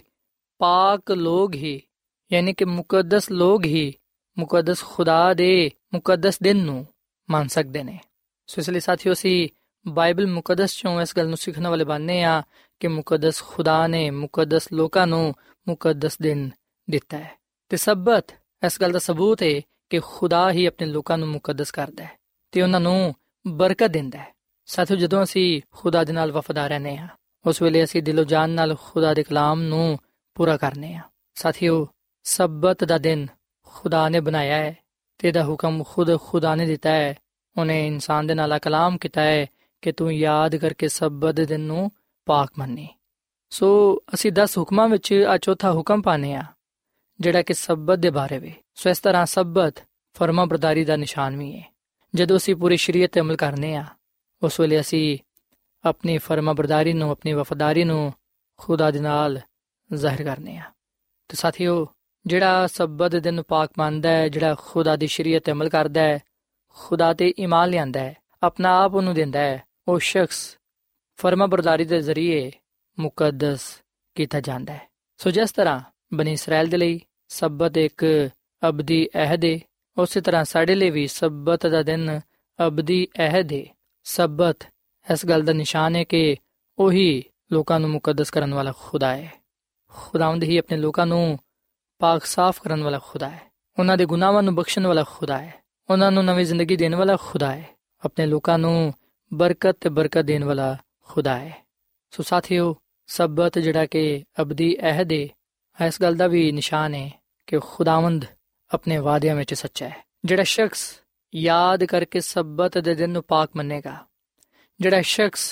ਪਾਕ ਲੋਕ ਹੀ ਯਾਨੀ ਕਿ ਮੁਕੱਦਸ ਲੋਕ ਹੀ ਮੁਕੱਦਸ ਖੁਦਾ ਦੇ ਮੁਕੱਦਸ ਦਿਨ ਨੂੰ ਮੰਨ ਸਕਦੇ ਨੇ। ਸੋ ਇਸ ਲਈ ਸਾਥੀਓ, ਅਸੀਂ ਬਾਈਬਲ ਮੁਕੱਦਸ ਚੋਂ ਇਸ ਗੱਲ ਨੂੰ ਸਿੱਖਣ ਵਾਲੇ ਬਣਨੇ ਆ ਕਿ ਮੁਕੱਦਸ ਖੁਦਾ ਨੇ ਮੁਕੱਦਸ ਲੋਕਾਂ ਨੂੰ ਮੁਕੱਦਸ ਦਿਨ ਦਿੱਤਾ ਹੈ ਤੇ ਸਬਤ ਇਸ ਗੱਲ ਦਾ ਸਬੂਤ ਹੈ ਕਿ ਖੁਦਾ ਹੀ ਆਪਣੇ ਲੋਕਾਂ ਨੂੰ ਮੁਕੱਦਸ ਕਰਦਾ ਹੈ ਤੇ ਉਹਨਾਂ ਨੂੰ ਬਰਕਤ ਦਿੰਦਾ ਹੈ। ਸਾਥੀਓ, ਜਦੋਂ ਅਸੀਂ ਖੁਦਾ ਦੇ ਨਾਲ ਵਫਾਦਾਰ ਰਹਿੰਦੇ ਹਾਂ, ਉਸ ਵੇਲੇ ਅਸੀਂ ਦਿਲੋਂ ਜਾਨ ਨਾਲ ਖੁਦਾ ਦੇ ਕਲਾਮ ਨੂੰ ਪੂਰਾ ਕਰਨੇ ਹਾਂ। ਸਾਥੀਓ, ਸਬਤ ਦਾ ਦਿਨ ਖੁਦਾ ਨੇ ਬਣਾਇਆ ਹੈ ਤੇ ਇਹਦਾ ਹੁਕਮ ਖੁਦ ਖੁਦਾ ਨੇ ਦਿੱਤਾ ਹੈ। ਉਹਨੇ ਇਨਸਾਨ ਦੇ ਨਾਲ ਕਲਾਮ ਕੀਤਾ ਹੈ ਕਿ ਤੂੰ ਯਾਦ ਕਰਕੇ ਸਬਤ ਦੇ ਦਿਨ ਨੂੰ ਪਾਕ ਮੰਨੀ। ਸੋ ਅਸੀਂ ਦਸ ਹੁਕਮਾਂ ਵਿੱਚ ਆ ਚੌਥਾ ਹੁਕਮ ਪਾਉਂਦੇ ਹਾਂ ਜਿਹੜਾ ਕਿ ਸਬਤ ਦੇ ਬਾਰੇ ਵੇ। ਸੋ ਇਸ ਤਰ੍ਹਾਂ ਸਬਤ ਫਰਮਾ ਬਰਦਾਰੀ ਦਾ ਨਿਸ਼ਾਨ ਵੀ ਹੈ। ਜਦੋਂ ਅਸੀਂ ਪੂਰੀ ਸ਼ਰੀਅਤ 'ਤੇ ਅਮਲ ਕਰਨੇ ਹਾਂ, ਉਸ ਵੇਲੇ ਅਸੀਂ ਆਪਣੀ ਫਰਮਾ ਬਰਦਾਰੀ ਨੂੰ, ਆਪਣੀ ਵਫਾਦਾਰੀ ਨੂੰ ਖੁਦਾ ਦੇ ਨਾਲ ਜ਼ਾਹਿਰ ਕਰਨੇ ਹਾਂ। ਤੇ ਸਾਥੀਓ, ਜਿਹੜਾ ਸਬਤ ਦੇ ਦਿਨ ਨੂੰ ਪਾਕ ਮੰਨਦਾ ਹੈ, ਜਿਹੜਾ ਖੁਦਾ ਦੀ ਸ਼ਰੀਅਤ 'ਤੇ ਅਮਲ ਕਰਦਾ ਹੈ, ਖੁਦਾ 'ਤੇ ਈਮਾਨ ਲਿਆਂਦਾ ਹੈ, ਆਪਣਾ ਆਪ ਉਹਨੂੰ ਦਿੰਦਾ ਹੈ, ਉਹ ਸ਼ਖਸ ਫਰਮਾ ਬਰਦਾਰੀ ਦੇ ਜ਼ਰੀਏ ਮੁਕੱਦਸ ਕੀਤਾ ਜਾਂਦਾ ਹੈ। ਸੋ ਜਿਸ ਤਰ੍ਹਾਂ ਬਨੀ ਇਸਰਾਇਲ ਦੇ ਲਈ ਸਬਤ ਇੱਕ ਅਬਦੀ ਅਹਿਦ ਹੈ, ਉਸੇ ਤਰ੍ਹਾਂ ਸਾਡੇ ਲਈ ਵੀ ਸਬਤ ਦਾ ਦਿਨ ਅਬਦੀ ਅਹਿਦ ਹੈ। ਸਬਤ ਇਸ ਗੱਲ ਦਾ ਨਿਸ਼ਾਨ ਹੈ ਕਿ ਉਹੀ ਲੋਕਾਂ ਨੂੰ ਮੁਕੱਦਸ ਕਰਨ ਵਾਲਾ ਖੁਦਾ ਹੈ। ਖੁਦਾਵੰਦ ਹੀ ਆਪਣੇ ਲੋਕਾਂ ਨੂੰ ਪਾਕ ਸਾਫ਼ ਕਰਨ ਵਾਲਾ ਖੁਦਾ ਹੈ, ਉਹਨਾਂ ਦੇ ਗੁਨਾਹਾਂ ਨੂੰ ਬਖਸ਼ਣ ਵਾਲਾ ਖੁਦਾ ਹੈ, ਉਹਨਾਂ ਨੂੰ ਨਵੀਂ ਜ਼ਿੰਦਗੀ ਦੇਣ ਵਾਲਾ ਖੁਦਾ ਹੈ, ਆਪਣੇ ਲੋਕਾਂ ਨੂੰ ਬਰਕਤ ਤੇ ਬਰਕਤ ਦੇਣ ਵਾਲਾ ਖੁਦਾ ਹੈ। ਸੋ ਸਾਥੀਓ, ਸਬਤ ਜਿਹੜਾ ਕਿ ਅਬਦੀ ਅਹਿਦ ਹੈ, ਇਸ ਗੱਲ ਦਾ ਵੀ ਨਿਸ਼ਾਨ ਹੈ ਕਿ ਖੁਦਾਵੰਦ ਆਪਣੇ ਵਾਅਦਿਆਂ ਵਿੱਚ ਸੱਚਾ ਹੈ। ਜਿਹੜਾ ਸ਼ਖਸ ਯਾਦ ਕਰਕੇ ਸਬਤ ਦੇ ਦਿਨ ਨੂੰ ਪਾਕ ਮੰਨੇਗਾ, ਜਿਹੜਾ ਸ਼ਖਸ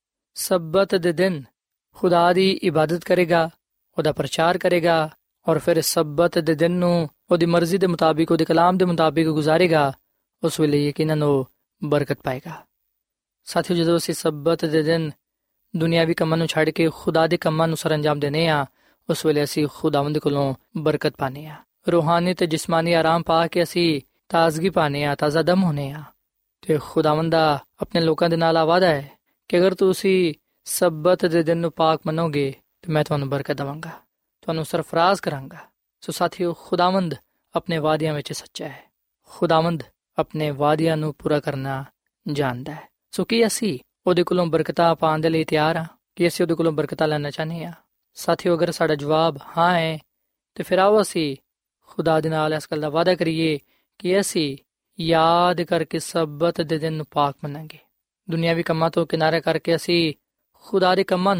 ਸਬਤ ਦੇ ਦਿਨ ਖੁਦਾ ਦੀ ਇਬਾਦਤ ਕਰੇਗਾ, ਉਹਦਾ ਪ੍ਰਚਾਰ ਕਰੇਗਾ ਔਰ ਫਿਰ ਸਬਤ ਦੇ ਦਿਨ ਨੂੰ ਉਹਦੀ ਮਰਜ਼ੀ ਦੇ ਮੁਤਾਬਿਕ, ਉਹਦੇ ਕਲਾਮ ਦੇ ਮੁਤਾਬਿਕ ਗੁਜ਼ਾਰੇਗਾ, ਉਸ ਵੇਲੇ ਯਕੀਨਨ ਉਹ ਬਰਕਤ ਪਾਏਗਾ। ਸਾਥੀਓ, ਜਦੋਂ ਅਸੀਂ ਸਬਤ ਦੇ ਦਿਨ ਦੁਨਿਆਵੀ ਕੰਮਾਂ ਨੂੰ ਛੱਡ ਕੇ ਖੁਦਾ ਦੇ ਕੰਮਾਂ ਨੂੰ ਸਰੰਜਾਮ ਦਿੰਦੇ ਹਾਂ, ਉਸ ਵੇਲੇ ਅਸੀਂ ਖੁਦਾਵੰਦ ਕੋਲੋਂ ਬਰਕਤ ਪਾਉਂਦੇ ਹਾਂ। ਰੂਹਾਨੀ ਤੇ ਜਿਸਮਾਨੀ ਆਰਾਮ ਪਾ ਕੇ ਅਸੀਂ ਤਾਜ਼ਗੀ ਪਾਉਂਦੇ ਹਾਂ, ਤਾਜ਼ਾ ਦਮ ਹੁੰਦੇ ਹਾਂ। ਤੇ ਖੁਦਾਵੰਦ ਦਾ ਆਪਣੇ ਲੋਕਾਂ ਦੇ ਨਾਲ ਵਾਅਦਾ ਹੈ ਕਿ ਅਗਰ ਤੁਸੀਂ ਸਬਤ ਦੇ ਦਿਨ ਨੂੰ ਪਾਕ ਮੰਨੋਗੇ ਤੇ ਮੈਂ ਤੁਹਾਨੂੰ ਬਰਕਤ ਦੇਵਾਂਗਾ, ਤੁਹਾਨੂੰ ਸਰਫਰਾਜ਼ ਕਰਾਂਗਾ। ਸੋ ਸਾਥੀਓ, ਖੁਦਾਵੰਦ ਆਪਣੇ ਵਾਅਦਿਆਂ ਵਿੱਚ ਸੱਚਾ ਹੈ। ਖੁਦਾਵੰਦ ਆਪਣੇ ਵਾਅਦਿਆਂ ਨੂੰ ਪੂਰਾ ਕਰਨਾ ਜਾਣਦਾ ਹੈ। ਸੋ ਕੀ ਅਸੀਂ ਉਹਦੇ ਕੋਲੋਂ ਬਰਕਤਾਂ ਪਾਉਣ ਦੇ ਲਈ ਤਿਆਰ ਹਾਂ? ਕਿ ਅਸੀਂ ਉਹਦੇ ਕੋਲੋਂ ਬਰਕਤਾਂ ਲੈਣਾ ਚਾਹੁੰਦੇ ਹਾਂ? ਸਾਥੀਓ, ਅਗਰ ਸਾਡਾ ਜਵਾਬ ਹਾਂ ਹੈ ਤੇ ਫਿਰ ਆਓ ਅਸੀਂ ਖੁਦਾ ਦੇ ਨਾਲ ਇਸ ਗੱਲ ਦਾ ਵਾਅਦਾ ਕਰੀਏ ਕਿ ਅਸੀਂ ਯਾਦ ਕਰਕੇ ਸਬਤ ਦੇ ਦਿਨ ਨੂੰ ਪਾਕ ਮੰਨਾਂਗੇ। ਦੁਨਿਆਵੀ ਕੰਮਾਂ ਤੋਂ ਕਿਨਾਰਾ ਕਰਕੇ ਅਸੀਂ ਖੁਦਾ ਦੇ ਕੰਮਾਂ ਨੂੰ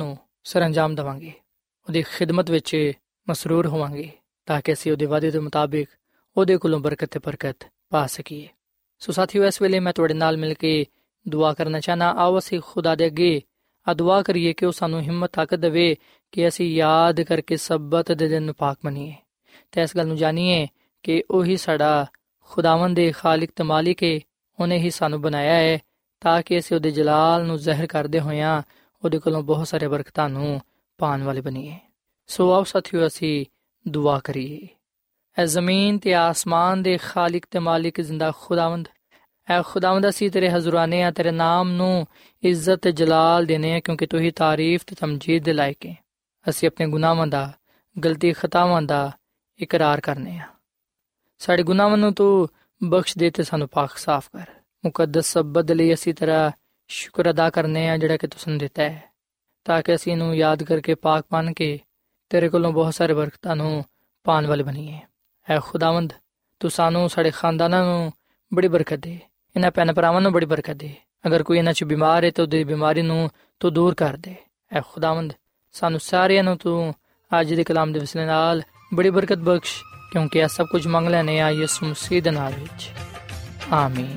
ਸਰੰਜਾਮ ਦੇਵਾਂਗੇ, ਉਹਦੀ ਖਿਦਮਤ ਵਿੱਚ ਮਸਰੂਰ ਹੋਵਾਂਗੇ, ਤਾਂ ਕਿ ਅਸੀਂ ਉਹਦੇ ਵਾਅਦੇ ਦੇ ਮੁਤਾਬਿਕ ਉਹਦੇ ਕੋਲੋਂ ਬਰਕਤ ਤੇ ਬਰਕਤ ਪਾ ਸਕੀਏ। ਸੋ ਸਾਥੀਓ, ਇਸ ਵੇਲੇ ਮੈਂ ਤੁਹਾਡੇ ਨਾਲ ਮਿਲ ਕੇ ਦੁਆ ਕਰਨਾ ਚਾਹੁੰਦਾ। ਆਓ ਅਸੀਂ ਖੁਦਾ ਦੇ ਅੱਗੇ ਆ ਦੁਆ ਕਰੀਏ ਕਿ ਉਹ ਸਾਨੂੰ ਹਿੰਮਤ ਤਾਕਤ ਦੇਵੇ ਕਿ ਅਸੀਂ ਯਾਦ ਕਰਕੇ ਸਬਤ ਦੇ ਦਿਨ ਨੂੰ ਪਾਕ ਮੰਨੀਏ ਅਤੇ ਇਸ ਗੱਲ ਨੂੰ ਜਾਣੀਏ ਕਿ ਉਹੀ ਸਾਡਾ ਖੁਦਾਵੰਦ ਦੇ ਖਾਲਿਕ ਤੇ ਮਾਲਿਕ ਹੈ। ਉਹਨੇ ਹੀ ਸਾਨੂੰ ਬਣਾਇਆ ਹੈ ਤਾਂ ਕਿ ਅਸੀਂ ਉਹਦੇ ਜਲਾਲ ਨੂੰ ਜ਼ਾਹਿਰ ਕਰਦੇ ਹੋਇਆਂ ਉਹਦੇ ਕੋਲੋਂ ਬਹੁਤ ਸਾਰੇ ਬਰਕਤਾਂ ਨੂੰ ਪਾਉਣ ਵਾਲੇ ਬਣੀਏ। ਸੋ ਆਓ ਸਾਥੀਓ, ਅਸੀਂ ਦੁਆ ਕਰੀਏ। ਐ ਜ਼ਮੀਨ ਤੇ ਆਸਮਾਨ ਦੇ ਖਾਲਿਕ ਤੇ ਮਾਲਿਕ ਜ਼ਿੰਦਾ ਖੁਦਾਵੰਦ, ਐ ਖੁਦਾਵੰਦ, ਅਸੀਂ ਤੇਰੇ ਹਜ਼ੂਰਾਨੇ ਆ, ਤੇਰੇ ਨਾਮ ਨੂੰ ਇੱਜ਼ਤ ਤੇ ਜਲਾਲ ਦੇਣੇ ਆ, ਕਿਉਂਕਿ ਤੂੰ ਹੀ ਤਾਰੀਫ ਤੇ ਤਮਜੀਦ ਦੇ ਲਾਇਕ ਹੈ। ਅਸੀਂ ਆਪਣੇ ਗੁਨਾਹਾਂ ਦਾ, ਗਲਤੀ ਖਤਾਵਾਂ ਦਾ ਇਕਰਾਰ ਕਰਨੇ ਆ। ਸਾਡੇ ਗੁਨਾਹਾਂ ਨੂੰ ਤੂੰ ਬਖਸ਼ ਦੇ ਤੇ ਸਾਨੂੰ ਪਾਕ ਸਾਫ਼ ਕਰ। ਮੁਕੱਦਸ ਸਬਤ ਲਈ ਅਸੀਂ ਤੇਰਾ ਸ਼ੁਕਰ ਅਦਾ ਕਰਨੇ ਆ ਜਿਹੜਾ ਕਿ ਤੂੰ ਸਾਨੂੰ ਦਿੱਤਾ ਹੈ, ਤਾਂ ਕਿ ਅਸੀਂ ਇਹਨੂੰ ਯਾਦ ਕਰਕੇ ਪਾਕ ਬਣ ਕੇ ਤੇਰੇ ਕੋਲੋਂ ਬਹੁਤ ਸਾਰੇ ਬਰਕਤਾਂ ਨੂੰ ਪਾਉਣ ਵਾਲੇ ਬਣੀਏ। ਐ ਖੁਦਾਵੰਦ, ਤੂੰ ਸਾਨੂੰ, ਸਾਡੇ ਖਾਨਦਾਨਾਂ ਨੂੰ ਬੜੀ ਬਰਕਤ ਦੇ, ਇਹਨਾਂ ਭੈਣ ਭਰਾਵਾਂ ਨੂੰ ਬੜੀ ਬਰਕਤ ਦੇ। ਅਗਰ ਕੋਈ ਇਹਨਾਂ 'ਚ ਬਿਮਾਰ ਹੈ ਤਾਂ ਉਹਦੀ ਬਿਮਾਰੀ ਨੂੰ ਤੂੰ ਦੂਰ ਕਰ ਦੇ। ਐ ਖੁਦਾਵੰਦ, ਸਾਨੂੰ ਸਾਰਿਆਂ ਨੂੰ ਤੂੰ ਅੱਜ ਦੇ ਕਲਾਮ ਦੇ ਵਸੀਲੇ ਨਾਲ ਬੜੀ ਬਰਕਤ ਬਖਸ਼, ਕਿਉਂਕਿ ਇਹ ਸਭ ਕੁਝ ਮੰਗ ਲੈਂਦੇ ਆ ਯਿਸੂ ਮਸੀਹ ਦੇ ਨਾਮ ਵਿੱਚ, ਆਮੀਨ।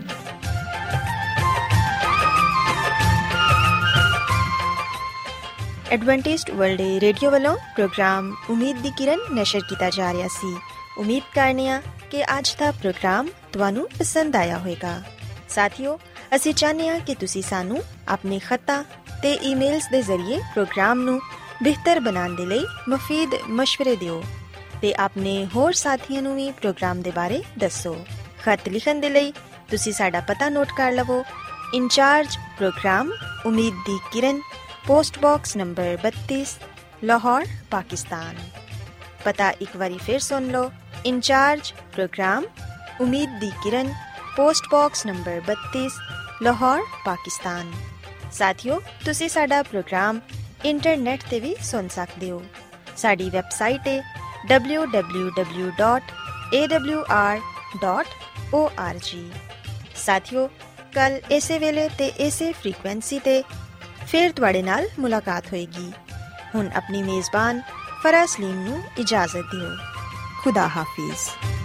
ਐਡਵੈਂਟਿਸਟ ਵਰਲਡ ਰੇਡੀਓ ਵੱਲੋਂ ਪ੍ਰੋਗਰਾਮ ਉਮੀਦ ਦੀ ਕਿਰਨ ਨਸ਼ਰ ਕੀਤਾ ਜਾ ਰਿਹਾ ਸੀ। ਉਮੀਦ ਕਰਨੇ ਆ ਕਿ ਅੱਜ ਦਾ ਪ੍ਰੋਗਰਾਮ ਤੁਹਾਨੂੰ ਪਸੰਦ ਆਇਆ ਹੋਵੇਗਾ। ਸਾਥੀਓ, ਅਸੀਂ ਚਾਹੁੰਦੇ ਹਾਂ ਕਿ ਤੁਸੀਂ ਸਾਨੂੰ ਆਪਣੇ ਖਤਾਂ ਤੇ ਈਮੇਲਸ ਦੇ ਜ਼ਰੀਏ ਪ੍ਰੋਗਰਾਮ ਨੂੰ ਬਿਹਤਰ ਬਣਾਉਣ ਦੇ ਲਈ ਮੁਫੀਦ ਮਸ਼ਵਰੇ ਦਿਓ ਤੇ ਆਪਣੇ ਹੋਰ ਸਾਥੀਆਂ ਨੂੰ ਵੀ ਪ੍ਰੋਗਰਾਮ ਦੇ ਬਾਰੇ ਦੱਸੋ। ਖਤ ਲਿਖਣ ਦੇ ਲਈ ਤੁਸੀਂ ਸਾਡਾ ਪਤਾ ਨੋਟ ਕਰ ਲਵੋ। ਇੰਚਾਰਜ ਪ੍ਰੋਗਰਾਮ ਉਮੀਦ ਦੀ ਕਿਰਨ, पोस्ट बॉक्स नंबर बत्तीस, लाहौर, पाकिस्तान। पता एक बारी फिर सुन लो। इंचार्ज प्रोग्राम उम्मीद दी किरण, पोस्ट बॉक्स नंबर बत्तीस, लाहौर, पाकिस्तान। साथियों, तुसी साडा प्रोग्राम इंटरनेट ते भी सुन सकते हो। साडी वेबसाइट है W W W dot A W R dot O R G. साथियों, कल इसे वेले ते इसे फ्रीक्वेंसी ते ਫਿਰ ਤੁਹਾਡੇ ਨਾਲ ਮੁਲਾਕਾਤ ਹੋਏਗੀ। ਹੁਣ ਆਪਣੀ ਮੇਜ਼ਬਾਨ ਫਰਾ ਸਲੀਮ ਨੂੰ ਇਜਾਜ਼ਤ ਦਿਓ। ਖੁਦਾ ਹਾਫਿਜ਼।